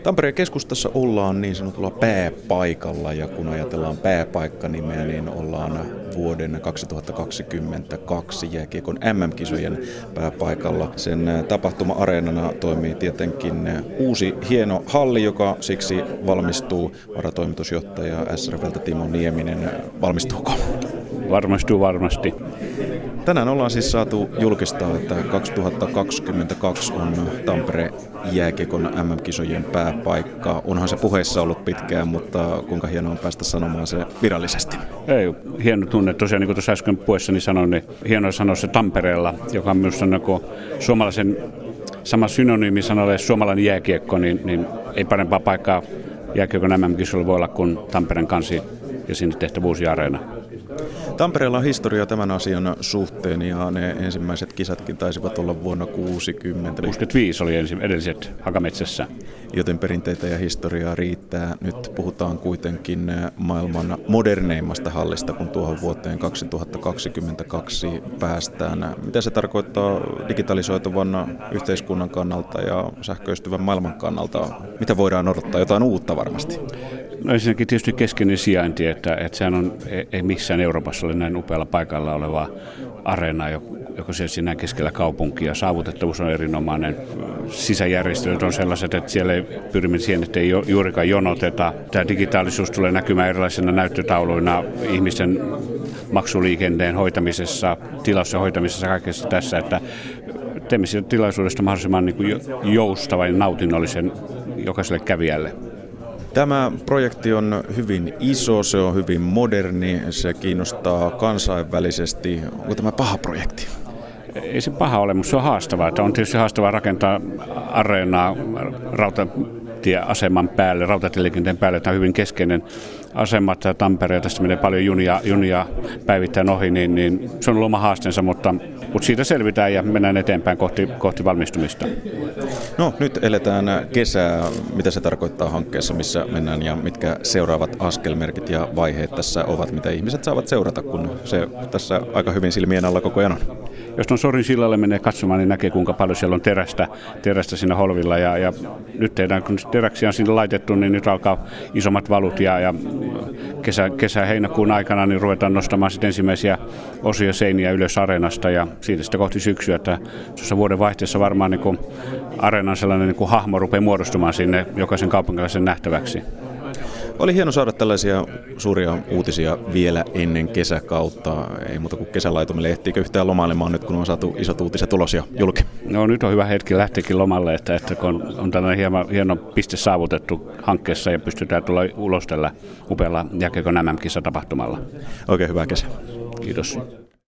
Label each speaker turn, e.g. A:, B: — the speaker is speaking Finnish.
A: Tampereen keskustassa ollaan niin sanotulla pääpaikalla, ja kun ajatellaan pääpaikkanimeä, niin ollaan vuoden 2022 jääkiekon MM-kisojen pääpaikalla. Sen tapahtuma-areenana toimii tietenkin uusi hieno halli, joka siksi valmistuu. Varatoimitusjohtaja SRV:ltä Timo Nieminen. Valmistuuko?
B: Valmistuu varmasti.
A: Tänään ollaan siis saatu julkistaa, että 2022 on Tampereen jääkiekon MM-kisojen pääpaikka. Onhan se puheissa ollut pitkään, mutta kuinka hienoa on päästä sanomaan se virallisesti?
B: Ei, hieno tunne. Tosiaan niin kuin tuossa äsken puheessani sanoin, niin hienoa sanoa se Tampereella, joka on minusta suomalaisen sama synonyymi sanalle suomalainen jääkiekko, niin ei parempaa paikkaa jääkiekon MM-kisoilla voi olla kuin Tampereen kansi ja sinne tehtävä uusi areena.
A: Tampereella on historia tämän asian suhteen, ja ne ensimmäiset kisatkin taisivat olla vuonna 60.
B: 65 oli edelliset Hakametsässä.
A: Joten perinteitä ja historiaa riittää. Nyt puhutaan kuitenkin maailman moderneimmasta hallista, kun tuohon vuoteen 2022 päästään. Mitä se tarkoittaa digitalisoituvan yhteiskunnan kannalta ja sähköistyvän maailman kannalta? Mitä voidaan odottaa? Jotain uutta varmasti.
B: No ensinnäkin tietysti keskeinen sijainti, että sehän on, ei missään Euroopassa ole näin upealla paikalla oleva areena, joka siellä keskellä kaupunkia. Saavutettavuus on erinomainen. Sisäjärjestelyt on sellaiset, että siellä ei pyrimme siihen, että ei juurikaan jonoteta. Tämä digitaalisuus tulee näkymään erilaisina näyttötauluina ihmisten maksuliikenteen hoitamisessa, tilausten hoitamisessa, kaikessa tässä, että teemme siitä tilaisuudesta mahdollisimman joustavan ja nautinnollisen jokaiselle kävijälle.
A: Tämä projekti on hyvin iso, se on hyvin moderni, se kiinnostaa kansainvälisesti. Onko tämä paha projekti?
B: Ei se paha ole, mutta se on haastavaa. On tietysti haastavaa rakentaa areenaa rautatieaseman päälle, rautatieliikenteen päälle. Tämä on hyvin keskeinen asema Tampereen. Tästä menee paljon junia päivittäin ohi, niin se on ollut oma haasteensa, mutta siitä selvitään ja mennään eteenpäin kohti valmistumista.
A: No, nyt eletään kesää. Mitä se tarkoittaa hankkeessa, missä mennään, ja mitkä seuraavat askelmerkit ja vaiheet tässä ovat, mitä ihmiset saavat seurata, kun se tässä aika hyvin silmien alla koko ajan on?
B: Jos tuon Sorin sillalle menee katsomaan, niin näkee, kuinka paljon siellä on terästä siinä holvilla. Ja nyt kun teräksiä on sinne laitettu, niin nyt alkaa isommat valut. Ja kesä-heinäkuun aikana niin ruvetaan nostamaan sitten ensimmäisiä osia seiniä ylös areenasta. Ja siitä sitten kohti syksyä, että tuossa vuoden vaihteessa varmaan niin areenan sellainen niin hahmo rupeaa muodostumaan sinne jokaisen kaupunkilaisen nähtäväksi.
A: Oli hieno saada tällaisia suuria uutisia vielä ennen kesäkautta. Ei muuta kuin kesälaitumille. Ehtiikö yhtään lomailemaan nyt, kun on saatu isot uutiset ulos ja julki? No
B: nyt on hyvä hetki lähteäkin lomalle, että kun on tällainen hieno piste saavutettu hankkeessa ja pystytään tulla ulos tällä upealla jääkiekon MM-kisatapahtumalla.
A: Oikein hyvää kesää.
B: Kiitos.